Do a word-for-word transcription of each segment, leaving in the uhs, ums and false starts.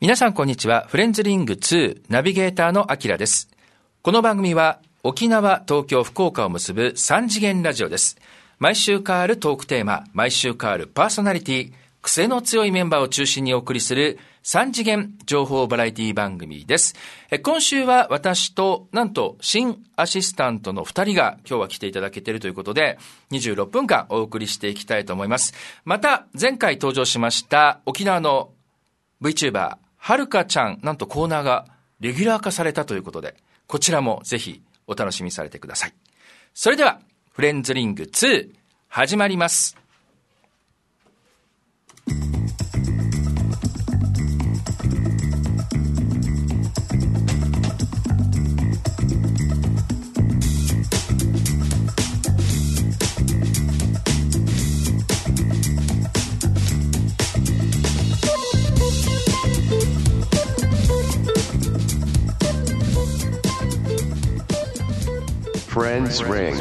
皆さんこんにちは。フレンズリングツーナビゲーターのアキラです。この番組は沖縄、東京、福岡を結ぶさん次元ラジオです。毎週変わるトークテーマ、毎週変わるパーソナリティ、癖の強いメンバーを中心にお送りするさん次元情報バラエティ番組です。え今週は私となんと新アシスタントのふたりが今日は来ていただけているということでにじゅうろっぷんかんお送りしていきたいと思います。また前回登場しました沖縄の VTuber はるかちゃん、なんとコーナーがレギュラー化されたということで、こちらもぜひお楽しみされてください。それではフレンズリングツー始まります。 Friends Ring。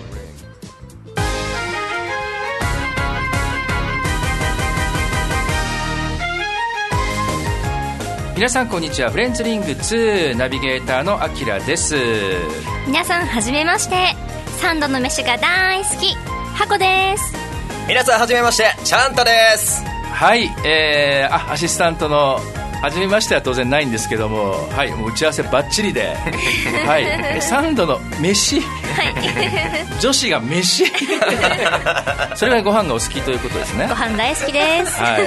皆さんこんにちは。フレンズリングツーナビゲーターのアキラです。 皆さんはじめまして。三度の飯が大好きハコです。 皆さんはじめまして。チャンタです。 はい、えー、あアシスタントのはじめましては当然ないんですけども、はい、もう打ち合わせバッチリではい三度の飯、はい、女子が飯それがご飯がお好きということですね。 ご飯大好きです、 はい、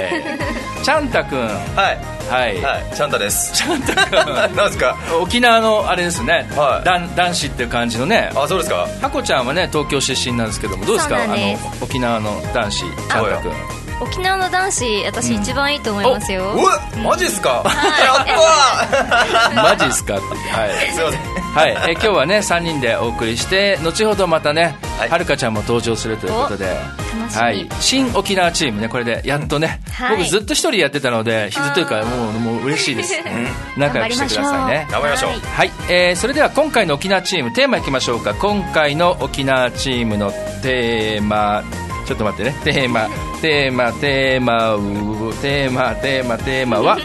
チャンタくん、 はいはい、 はい、チャンタです。 チャンタくんなんですか。 沖縄のあれですね、 はい、 男, 男子っていう感じのね。 あ、そうですか。 ハコちゃんはね東京出身なんですけども、どうですか。 そうなんです。 あの沖縄の男子チャンタくん。 沖縄の男子、私一番いいと思いますよ。 うん、マジっすか、 はい、 やったーマジっすかって、はい、 すいません、 はい、え今日はねさんにんでお送りして、後ほどまたね、はい、はるかちゃんも登場するということで、はい、新沖縄チームね、これでやっとね、はい、僕ずっと一人やってたので、ずっというかもう、もう嬉しいです、うん、仲良くしてくださいね。 頑張りましょう。 はい、えー、それでは今回の沖縄チームテーマいきましょうか。今回の沖縄チームのテーマ、ちょっと待ってね、テーマテーマテーマうテーマテーマテーマは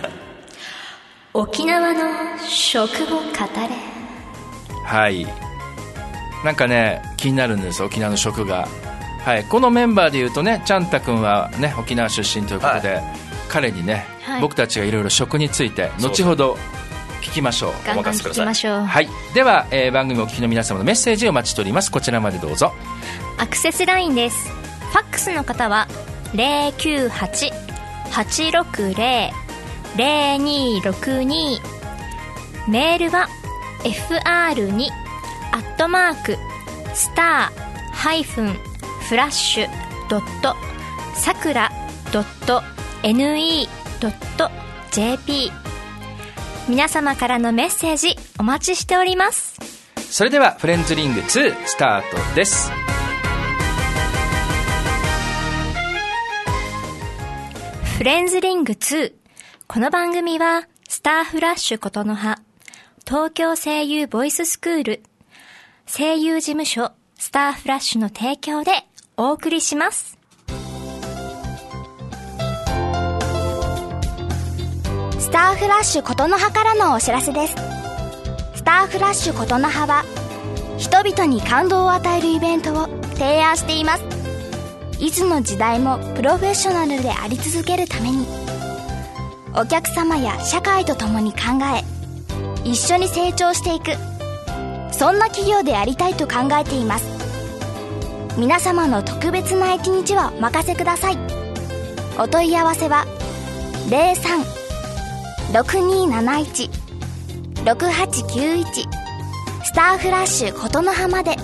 沖縄の食を語れ。 はい、なんかね気になるんです、沖縄の食が。はい、このメンバーでいうとね、チャンタ君はね沖縄出身ということで、はい、彼にね、はい、僕たちがいろいろ食について後ほど聞きましょう。 ガンガン聞きましょう。 はい、では、えー、番組お聞きの皆様のメッセージをお待ちしております。こちらまでどうぞ。 アクセスラインです。ファックスの方は ゼロきゅうはち はちろくゼロ ゼロにろくに、メールは エフアールに アットマークスターハイフンフラッシュドットさくらドット エヌイードットジェーピー。 皆様からのメッセージお待ちしております。 それではフレンズリングツースタートです。 フレンズリングツー。この番組はスターフラッシュことの葉、東京声優ボイススクール、声優事務所スターフラッシュの提供でお送りします。 スターフラッシュことの葉からのお知らせです。スターフラッシュことの葉は人々に感動を与えるイベントを提案しています。いつの時代もプロフェッショナルであり続けるために、お客様や社会と共に考え一緒に成長していく、そんな企業でありたいと考えています。皆様の特別な一日をお任せください。お問い合わせは ゼロさん ろくにーなないち ろくはちきゅういち スターフラッシュことの葉まで。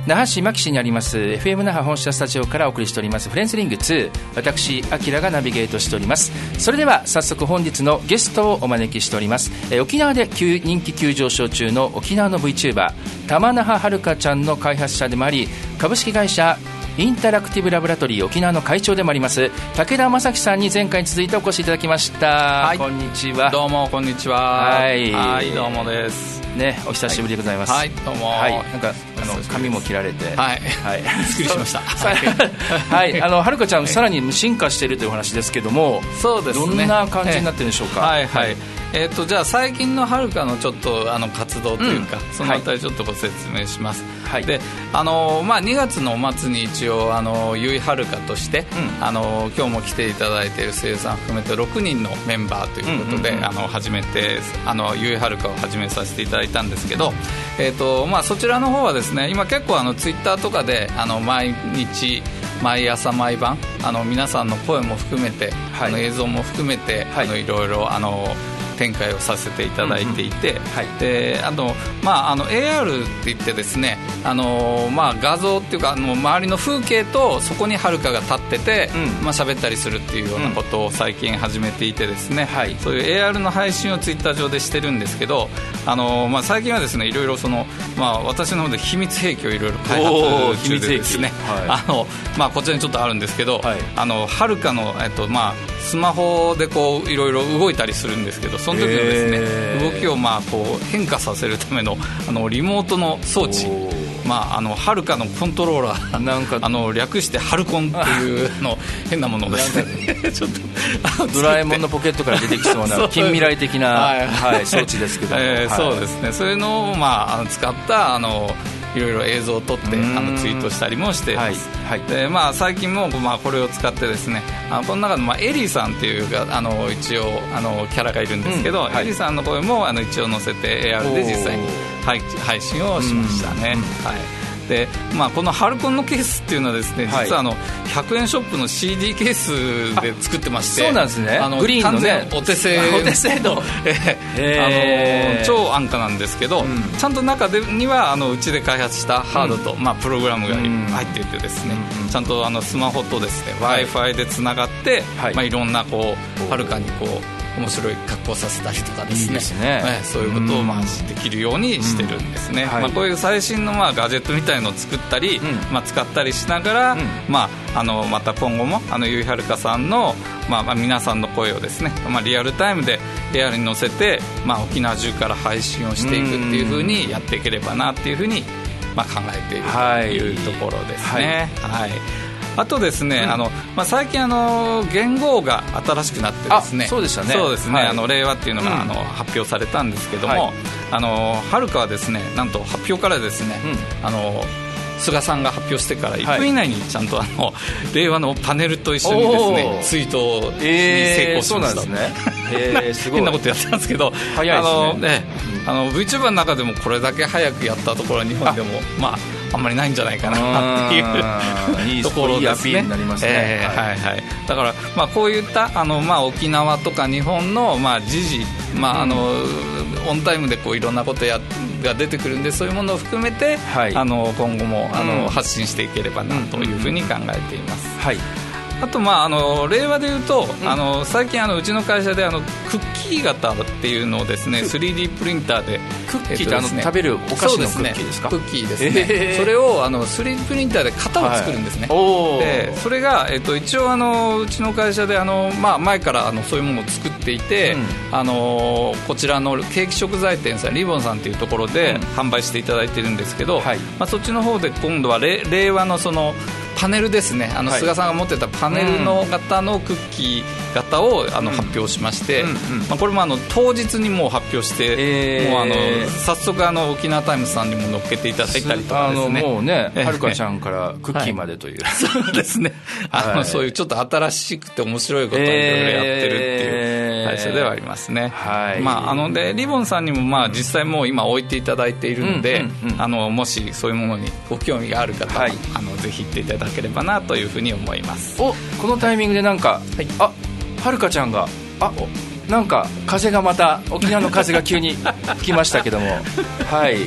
那覇市牧市にあります エフエム 那覇本社スタジオからお送りしておりますフレンズリングツー、私アキラがナビゲートしております。それでは早速本日のゲストをお招きしております。え沖縄で急人気急上昇中の沖縄の VTuber 玉那覇はるかちゃんの開発者でもあり、株式会社インタラクティブラボラトリー沖縄の会長でもあります武田正樹さんに前回に続いてお越しいただきました、はい、こんにちは。 どうもこんにちは。 はい、 はい、どうもですね、お久しぶりでございます。 はい、どうも。 はい、なんかあの髪も切られて、 はい、はい、すっきりしました。 はい、あのはるかちゃんさらに進化しているというお話ですけども、 そうですね。 どんな感じになってるんでしょうか。 はいはい。えー、とじゃあ最近のはるかのちょっとあの活動というか、うん、そのあたりちょっとご説明します。はい、であの、まあ、にがつの末に一応あのゆいはるかとして、うん、あの今日も来ていただいている声優さん含めてろくにんのメンバーということで、うんうんうん、あの始めてあのゆいはるかを始めさせていただいたんですけど、えーとまあ、そちらの方はですね、今結構あのツイッターとかであの毎日毎朝毎晩あの皆さんの声も含めて、はい、あの映像も含めて、はい、あのいろいろあの展開をさせていただいていて、うんうん、はい、であの、まあ、あの エーアール って言ってですね、あの、まあ、画像っていうかあの周りの風景とそこにはるかが立ってて、うん、まあ、喋ったりするっていうようなことを最近始めていてですね、はい、そういう エーアール の配信をツイッター上でしてるんですけど、あの、まあ、最近はですねいろいろその、まあ、私の方で秘密兵器をいろいろ開発中でですね、はい、あの、まあ、こちらにちょっとあるんですけど、はい、あのはるかの、えっとまあ、スマホでこういろいろ動いたりするんですけど、その時のですね動きをまあこう変化させるためのあのリモートの装置、まあ、あのはるかのコントローラーなんかあの略してハルコンっていうの変なものですねちょっとドラえもんのポケットから出てきそうな近未来的な、はいはい、装置ですけど、 えーはい、そうですね、そういうのを、まあ、あの使ったあのいろいろ映像を撮ってあのツイートしたりもしています、はいはい、でまあ、最近も、まあ、これを使ってですね、あのこの中の、まあ、エリーさんっていうあの一応あのキャラがいるんですけど、うん、はい、エリーさんの声もあの一応載せて エーアール で実際に配配信をしましたね、うんうん、はい。でまあ、このハルコンのケースっていうのはですね、実はあのひゃくえんショップの シーディー ケースで作ってまして、 そうなんですね、 あのグリーンのねお手製お手製のあの超安価なんですけど、うん、ちゃんと中でにはあのうちで開発したハードと、うん、まあ、プログラムが入っていてですね、うん、ちゃんとあのスマホとですね、はい、Wi-Fi でつながって、はい、まあ、いろんなこうはるかにこう面白い格好させたりとかですね、いいですね、えー、そういうことをまあできるようにしてるんですね、うん、はい、まあ、こういう最新のまあガジェットみたいのを作ったり、うん、まあ、使ったりしながら、うん、まあ、あのまた今後もあのゆいはるかさんの、まあ、まあ皆さんの声をですね、まあ、リアルタイムでエーアールに乗せて、まあ、沖縄中から配信をしていくっていう風にやっていければなっていう風にまあ考えているというところですね、はい、はいはい。あとですね、うん、あのまあ、最近あの元号が新しくなってですね、 そうでしたね、 そうですね、はい、あの令和っていうのが、うん、あの発表されたんですけども、はい、あのはるかはですね、なんと発表からですね、うん、あの菅さんが発表してからいっぷん以内にちゃんとあの、はい、令和のパネルと一緒にですねツイートに成功しました、えー、そうなんですね、えー、すごい変なことやってたんですけど、 早いですね、あのね、 あの VTuber の中でもこれだけ早くやったところは日本でもまああんまりないんじゃないかなっていうところですね。いいアピールになりますね、えーはいはい、だから、まあ、こういったあの、まあ、沖縄とか日本の、まあ、時事、まあ、あのオンタイムでこういろんなことやが出てくるんで、そういうものを含めて、はい、あの今後もあの、うん、発信していければなというふうに考えています、はい。あと、まあ、あの令和でいうと、うん、あの最近あのうちの会社であのクッキー型っていうのをですね スリーディー プリンターでクッキーって、えっとですね、あの食べるお菓子のクッキーですか？ そうですね、クッキーですね、えー、それをあの スリーディー プリンターで型を作るんですね、はい、でそれが、えっと、一応あのうちの会社であの、まあ、前からあのそういうものを作っていて、うん、あのこちらのケーキ食材店さんリボンさんというところで販売していただいてるんですけど、うん、はい、まあ、そっちの方で今度は令和のそのパネルですね、あの菅さんが持ってたパネルの型のクッキー型をあの発表しまして、うんうんうん、まあ、これもあの当日にもう発表して、えー、もうあの早速あの沖縄タイムズさんにも載っけていただいたりとかですね、 あのもうね、はるかちゃんからクッキーまでという、はい、 そうですね、あの、はい、そういうちょっと新しくて面白いことをいろいろやってるっていう会社ではありますね、はい、まあ、あのでリボンさんにもまあ実際もう今置いていただいているので、うんうんうん、あのもしそういうものにご興味がある方は、はい、あのぜひ行っていただければなというふうに思います。 お、このタイミングでなんか、はい、あ、はるかちゃんがあなんか風がまた沖縄の風が急に来ましたけどもはい、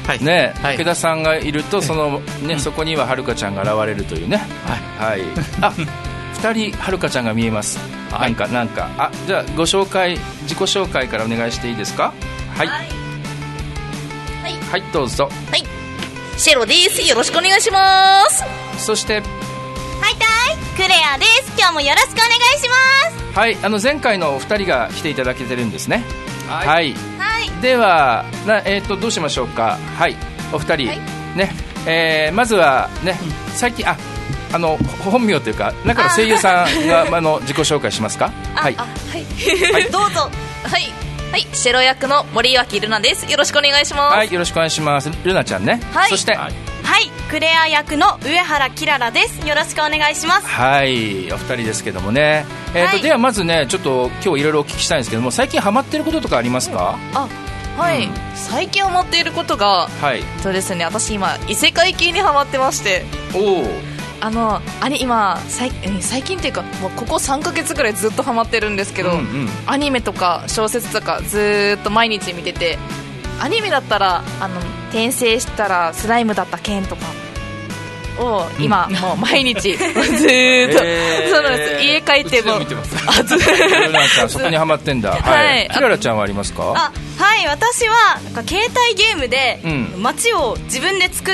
はいね、 はい、 武田さんがいるとその、ね、うん、そこにははるかちゃんが現れるというね、はい、はい、あふたりはるかちゃんが見えます、はい、なんかなんかあじゃあご紹介自己紹介からお願いしていいですか。はい、はいはい、 はい、どうぞ。 はい、シェロです。よろしくお願いします。 そしてはいたいクレアです。今日もよろしくお願いします。 はい、あの前回のお二人が来ていただけてるんですね。はい、はい、 はい、 ではな、えー、とどうしましょうか。はい、お二人、はい、ね、えー、まずはね、最近ああの本名というか中の声優さんがあの自己紹介しますか。はい、 はい、はい、どうぞ。はいはい、シェロ役の森脇ルナです。よろしくお願いします。 はい、よろしくお願いします。ルナちゃんね。 はい、 そして、 はい、はい、クレア役の上原キララです。よろしくお願いします。 はい、お二人ですけどもね、えーとはい、ではまずねちょっと今日いろいろお聞きしたいんですけども、最近ハマってることとかありますか。 あ、はい、うん、最近ハマっていることが、はい、そうですね、私今異世界系にハマってまして。 おお、 あのあれ今最最近っていうかもうここさんかげつぐらいずっとハマってるんですけど、うんうん、アニメとか小説とかずっと毎日見てて、アニメだったらあの転生したらスライムだった剣とかを今、うん、もう毎日ずっと、えー、そうなんです。家帰っても見てます。あ、ずっとそこにハマってんだ。はい、キララちゃんはありますか。 あ、はい、私はなんか携帯ゲームで街を自分で作って、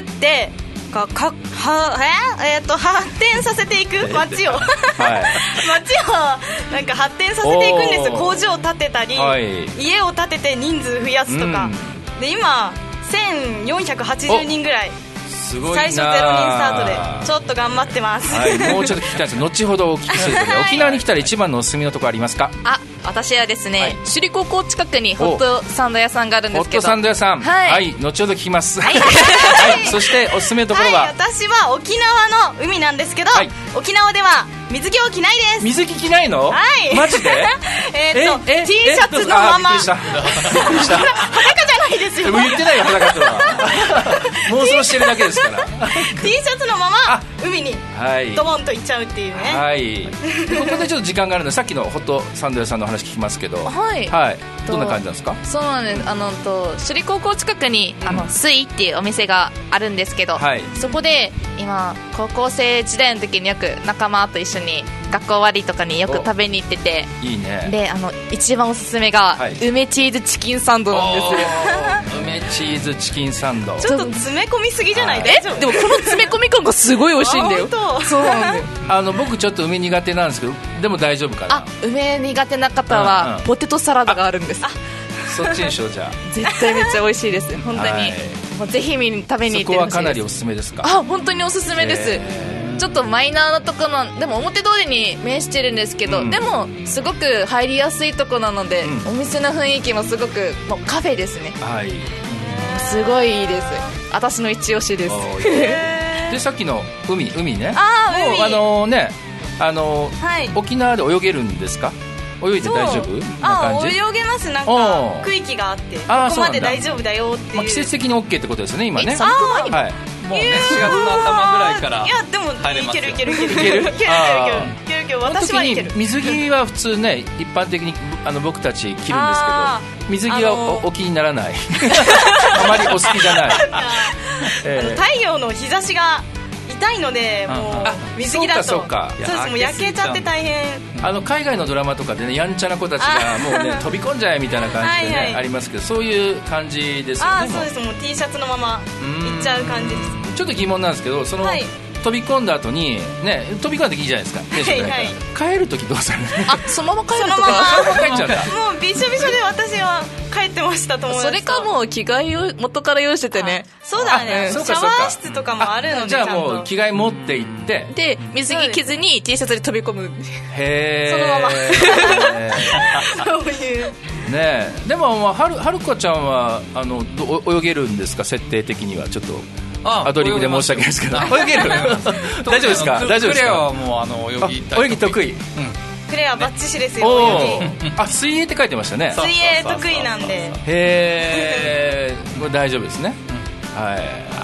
かかはええー、と発展させていく街を、はい、街をなんか発展させていくんですよ。工場を建てたり、はい、家を建てて人数増やすとか、うん、で今せんよんひゃくはちじゅうにんぐらい、 すごいな、 最初ゼロにんスタートでちょっと頑張ってます。 はい、もうちょっと聞きたいんです後ほどお聞きするので、はい、沖縄に来たら一番のおすすめのところありますか。 あ、私はですね、はい、首里高校近くにホットサンド屋さんがあるんですけど、 ホットサンド屋さん、はい、はい、後ほど聞きます。はい、はい、そしておすすめのところは、 はい、私は沖縄の海なんですけど、はい、沖縄では水着を着ないです。 水着着ないの？はい、マジで？ えっと T シャツのまま、びっくりした、びっくりした裸じゃないですよ。 言ってないよ、裸とは妄想してるだけですから。 T シャツのまま海にドボンと行っちゃうっていうね。 はい、でここでちょっと時間があるので、さっきのホットサンド屋さんの話聞きますけど、 はい、 はい、どんな感じなんですか。 そうなんです。あのと首里高校近くにあのスイっていうお店があるんですけど、はい、そこで今高校生時代の時によく仲間と一緒に学校終わりとかによく食べに行ってて、 いいね。 であの一番おすすめが、はい、梅チーズチキンサンドなんですよ。 梅チーズチキンサンド、 ちょっと詰め込みすぎじゃない？ え、でもこの詰め込み感がすごい美味しいんだよ。そうなんだよ。 あの僕ちょっと梅苦手なんですけど、でも大丈夫かな。 あ、梅苦手な方は、うんうん、ポテトサラダがあるんです。あ、 そっちにしよう。じゃあ絶対めっちゃ美味しいです本当に、はい、もうぜひ食べに行ってほしいです。 そこはかなりおすすめですか。 あ、本当におすすめです。ちょっとマイナーなところ、でも表通りに面してるんですけど、うん、でもすごく入りやすいとこなので、うん、お店の雰囲気もすごくもうカフェですね。 はい、 すごいいいです。私の一押しです。 でさっきの海海ね。 あー、海。 あのね、あの、はい、沖縄で泳げるんですか。泳いで大丈夫な感じ。 あ、泳げます。なんか区域があって、ここまで大丈夫だよっていう、 まあ、季節的に OK ってことですよね今ね。 あ、 はい、 もうねしがつの頭ぐらいからいやでもいけるいけるいけるいけるいけるいけるいける。私はいける。 水着は普通ね一般的にあの僕たち着るんですけど、水着は お, お気にならないあまりお好きじゃないえー、あの太陽の日差しが痛いので、もう水着だとそうかそうか、 そうです、もう焼けちゃって大変。 あの海外のドラマとかでねやんちゃな子たちがもうね飛び込んじゃえみたいな感じでねはい、はい、ありますけど、そういう感じですよね。 あ、そうです。もう T シャツのままいっちゃう感じです。 ちょっと疑問なんですけど、その、はい、飛び込んだ後にね、飛び込んでいいじゃないですか。はいはい、帰るときどうするの？ あ、そのまま帰るとか。 そのまま帰っちゃった。 もうびしょびしょで私は帰ってました。友達と。 それかもう着替えを元から用意しててね。 そうだね。シャワー室とかもあるので。 じゃあもう着替え持って行ってで水着着ずに T シャツで飛び込む。 へー。そのまま。そういう。 ねえ、でも、まあ、はるはるかちゃんはあの泳げるんですか。設定的にはちょっとアドリブで申し訳ないですけど泳げる大丈夫ですか。大丈夫ですか。 クレアはもうあの泳ぎたい。 泳ぎ得意、うん、 クレアバッチシですよ。泳ぎあ、水泳って書いてましたね。 水泳得意なんで。 へえこれ大丈夫ですね、うん、はい、はい。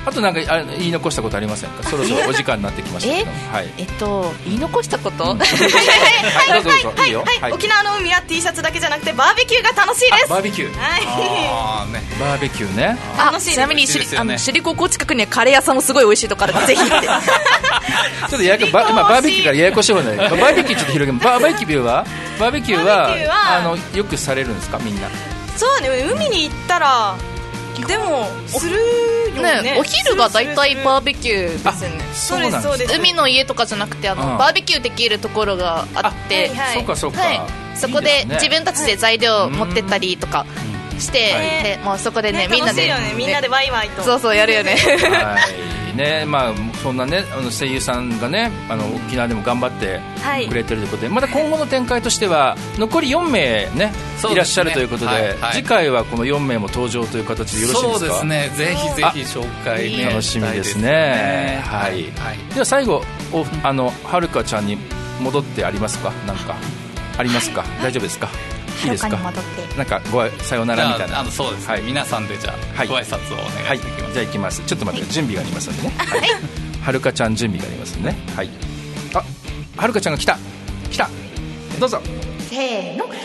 あとなんかあ言い残したことありませんか？そろそろお時間になってきましたけど。 え、 はい、 えっと言い残したこと、うん、 はいはいはいはいはい、沖縄の海は T シャツだけじゃなくてバーベキューが楽しいです。 バーベキュー、 はい、 あ、ね、 バーベキューね。 あ、楽しい。ちなみにしり、ね、あの首里高校近くにはカレー屋さんもすごい美味しいところからぜひってちょっとややこバ, 今バーベキューからややこしい方ね。バーベキューちょっと広げバーベキューはバーベキューはあのよくされるんですか、みんな？ そうね、海に行ったらでもするよ ね, ね。お昼がだいたいバーベキューですよね。 そうですそうです。 海の家とかじゃなくてあの、うん、バーベキューできるところがあって、 はいはい、そうかそうか、はい、 そこで自分たちで材料持ってったりとかして、はい、でもうそこでね、ね、みんなで、 ね、みんなでワイワイとそうそうやるよね。 はいね、まあ、そんなねあの声優さんがねあの沖縄でも頑張ってくれてるということで、はい、また今後の展開としては残りよんめいね、ねいらっしゃるということで、はいはい、次回はこのよんめいも登場という形でよろしいですか？ そうですね、ぜひぜひ紹介、ね、 楽しみですね。はい、はいはい、では最後おあのはるかちゃんに戻ってありますか？なんかありますか？はい、大丈夫ですか？いいですか？なんかごさようならみたいな。 あのそうですね、はい、皆さんでじゃあ、はい、ご挨拶をお願いしていきます、はい、 じゃあ行きます。ちょっと待って、はい、準備がありますのでね、はい、はるかちゃん準備がありますのでね、はい、あ、はるかちゃんが来た来たどうぞ。 せーの、バイバ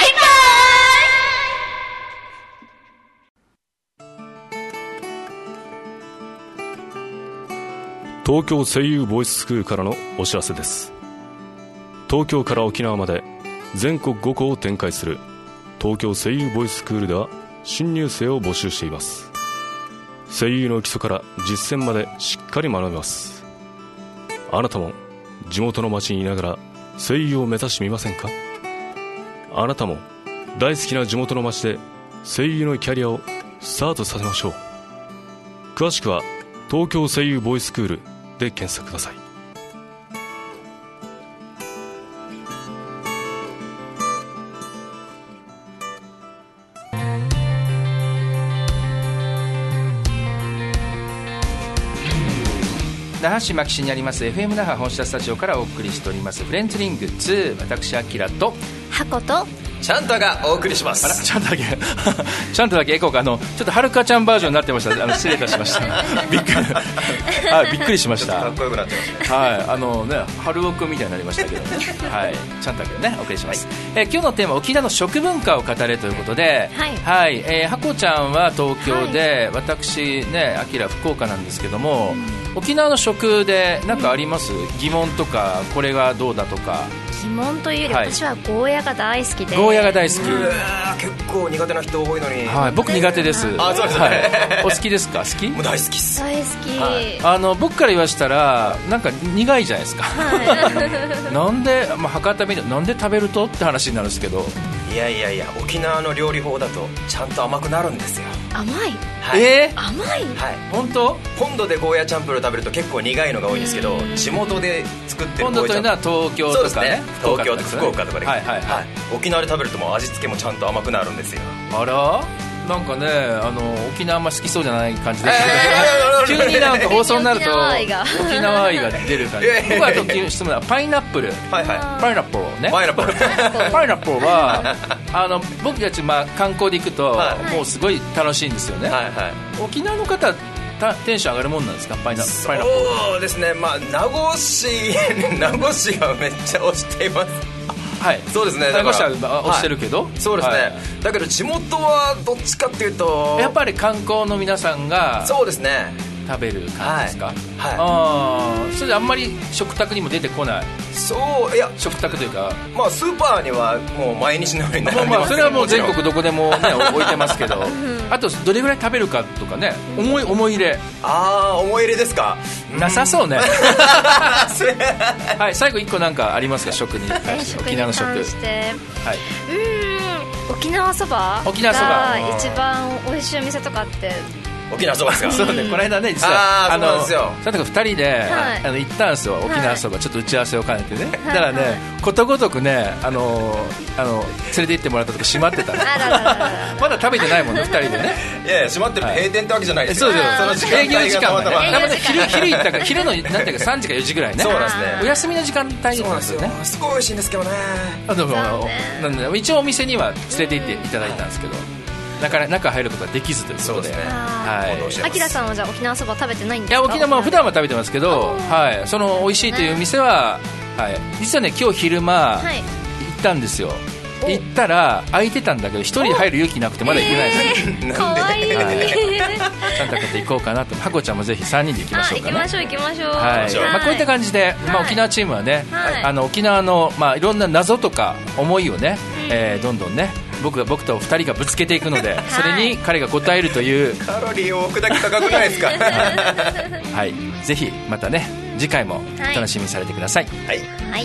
イ。東京声優ボイススクールからのお知らせです。東京から沖縄まで全国ご校を展開する東京声優ボイススクールでは新入生を募集しています。声優の基礎から実践までしっかり学べます。あなたも地元の町にいながら声優を目指してみませんか？あなたも大好きな地元の町で声優のキャリアをスタートさせましょう。詳しくは東京声優ボイススクールで検索ください。 那覇市牧市にあります エフエム 那覇本社スタジオからお送りしておりますフレンズリングツー、私アキラとハコとチャンタがお送りします。 あら、チャンタだけチャンタだけエコーか、あのちょっとはるかちゃんバージョンになってました。あの失礼いたしましたびっくりあびっくりしました。 かっこよくなってました、 ね、はい、あのね、春尾くんみたいになりましたけどねはい、チャンタくんね、お送りします、はい。えー、今日のテーマ、沖縄の食文化を語れということで、はい、はい、えー、ハコちゃんは東京で、はい、私ね、アキラ福岡なんですけども、うん、沖縄の食で何かあります？疑問とか、これがどうだとか。 疑問というより、はい、私はゴーヤが大好きで。 ゴーヤが大好き。 結構苦手な人多いのに。 はい、僕苦手です。 あ、そうですね、はい、 お好きですか？好き？ もう大好きっす。 大好き、 はい、あの僕から言わしたらなんか苦いじゃないですか、はい、なんで、まあ、博多弁でなんで食べるとって話になるんですけど、 いやいやいや、沖縄の料理法だとちゃんと甘くなるんですよ。 甘い、 はい、 えー、 甘い、 はい、 本当？ 本土でゴーヤチャンプルを食べると結構苦いのが多いんですけど、地元で作ってる本土というのは東京とかね。そうですね、 東京と福岡とかで、 はいはいはいはい、 沖縄で食べるともう味付けもちゃんと甘くなるんですよ。 あら、なんかね、あの沖縄あんま好きそうじゃない感じで、急になんか放送になると沖縄愛が出る感じ。僕はあと質問はパイナップル、はいはい、パイナップルね、 パイナップルパイナップルはあの僕たち、まあ、観光で行くと、はい、もうすごい楽しいんですよね、はいはい、沖縄の方テンション上がるもんなんですか？パイナップル。 そうですね、まあ、名護市名護市がめっちゃ推しています。 はい、 そうですね。 名護市は推してるけど、はい、 そうですね、 はい、 だけど地元はどっちかっていうとやっぱり観光の皆さんがそうですね食べる感じですか？はい、はい、 ああ、それであんまり食卓にも出てこない。 そう、いや、 食卓というか、 まあ、スーパーにはもう毎日のように並んでます、ね、 まあ、それはもう全国どこでも、ね、置いてますけどあとどれぐらい食べるかとかね、思い思い入れ。 ああ、思い入れですか？ なさそうねはい、最後いっこなんかありますか？食に関して、沖縄の食、はい、うーん、沖縄そば沖縄そばが一番美味しいお店とかって沖縄そばですか？ そうね、この間ね、実はあの佐藤君ふたりで、はい、あの行ったんですよ、沖縄そば、はい、ちょっと打ち合わせを兼ねてね、はい、だからね、はい、ことごとくね、あのあの連れて行ってもらったとこ閉まってたねまだ食べてないもんね、ふたりでね。 いやいや、閉まってるって閉店ってわけじゃないですよ、 はい、そうですよ、営業時間がね、 たまたま昼昼行ったから昼のなんていうかさんじかよじぐらいね。 そうなんですね、 お休みの時間帯なんですよね。 すごい美味しいんですけどね。 あでもなんで一応お店には連れて行っていただいたんですけど、 なかなか中入ることができずということで、 あきらさんはじゃあ沖縄そば食べてないんですか？ いや沖縄も普段は食べてますけど、はい、その美味しいという店は、はい、実はね今日昼間、はい、行ったんですよ。行ったら空いてたんだけど一人入る勇気なくてまだ行けないです、 えー、かわいい、はい、 ちゃんと行こうかなと。ハコちゃんもぜひさんにんで行きましょうかね。 行きましょう行きましょう、 はいはい、まあ、こういった感じで、まあ、沖縄チームはね、はい、あの沖縄の、まあ、いろんな謎とか思いをね、うんえー、どんどんね僕, 僕とふたりがぶつけていくので、はい、それに彼が答えるというカロリーを置くだけ高くないですかはい、ぜひまたね次回もお楽しみにされてください。 はい、はい、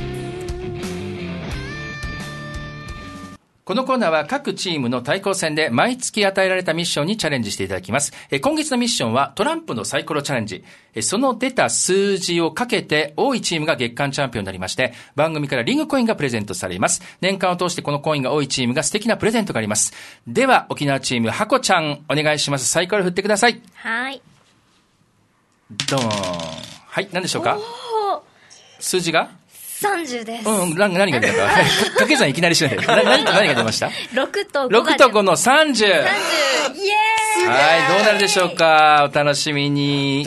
このコーナーは各チームの対抗戦で毎月与えられたミッションにチャレンジしていただきます。今月のミッションはトランプのサイコロチャレンジ。その出た数字をかけて多いチームが月間チャンピオンになりまして、番組からリングコインがプレゼントされます。年間を通してこのコインが多いチームが素敵なプレゼントがあります。では沖縄チームハコちゃんお願いします。サイコロ振ってください。 はい。 ドーン。はい、何でしょうか？数字がさんじゅうです。 うん、何が出たか。掛け算いきなりしないで。何, 何, 何が出ました？ ろくとご。 ろくとごのさんじゅう。 さんじゅう。イエーイ。 はい、どうなるでしょうか。お楽しみに。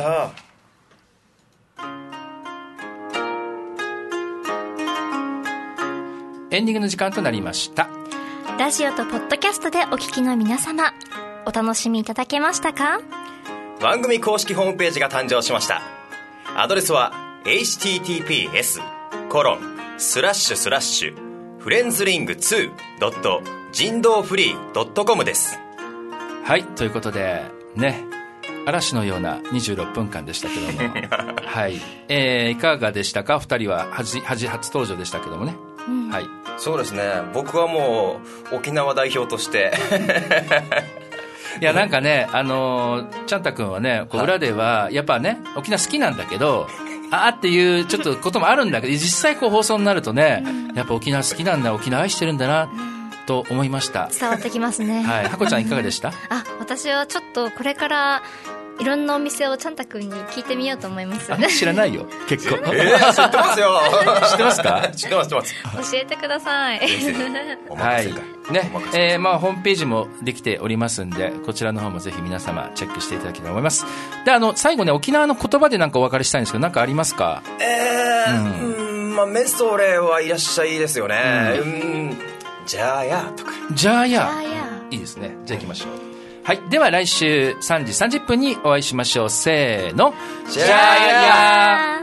エンディングの時間となりました。 ラジオとポッドキャストでお聞きの皆様、お楽しみいただけましたか？ 番組公式ホームページが誕生しました。アドレスは エイチティーティーピーエスコロンスラッシュスラッシュフレンズリングツードット人道フリードットコムです。 はい、ということでね、嵐のようなにじゅうろっぷんかんでしたけどもはい、えー、いかがでしたか？ふたりは初初登場でしたけどもね、うん、はい、 そうですね、僕はもう沖縄代表としていやなんかね、あのー、ちゃんたくんはねこう裏ではやっぱね沖縄好きなんだけどあーっていうちょっとこともあるんだけど、実際こう放送になるとね、やっぱ沖縄好きなんだ、沖縄愛してるんだなと思いました。 伝わってきますね。 はい、ハコちゃんいかがでした？ あ、私はちょっとこれからいろんなお店をちゃんたくんに聞いてみようと思います。 あ、知らないよ結構。 えー、知ってますよ。 知ってますか？ 知ってます知ってます。 教えてください。 はいね、えー、まあホームページもできておりますんで、こちらの方もぜひ皆様チェックしていただければと思います。で、あの最後ね、沖縄の言葉でなんかお別れしたいんですけど、なんかありますか？ えー、うん、うん、まあメソレはいらっしゃいですよね。うん、うん、じゃあやとか。 じゃあや。いいですね。じゃあ行きましょう。はい、では来週さんじさんじゅっぷんにお会いしましょう。せーの、 じゃあや。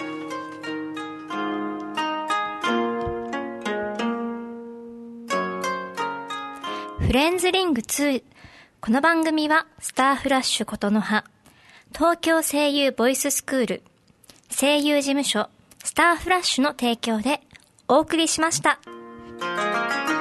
フレンズリングツー。この番組はスターフラッシュ琴の葉、東京声優ボイススクール、声優事務所スターフラッシュの提供でお送りしました。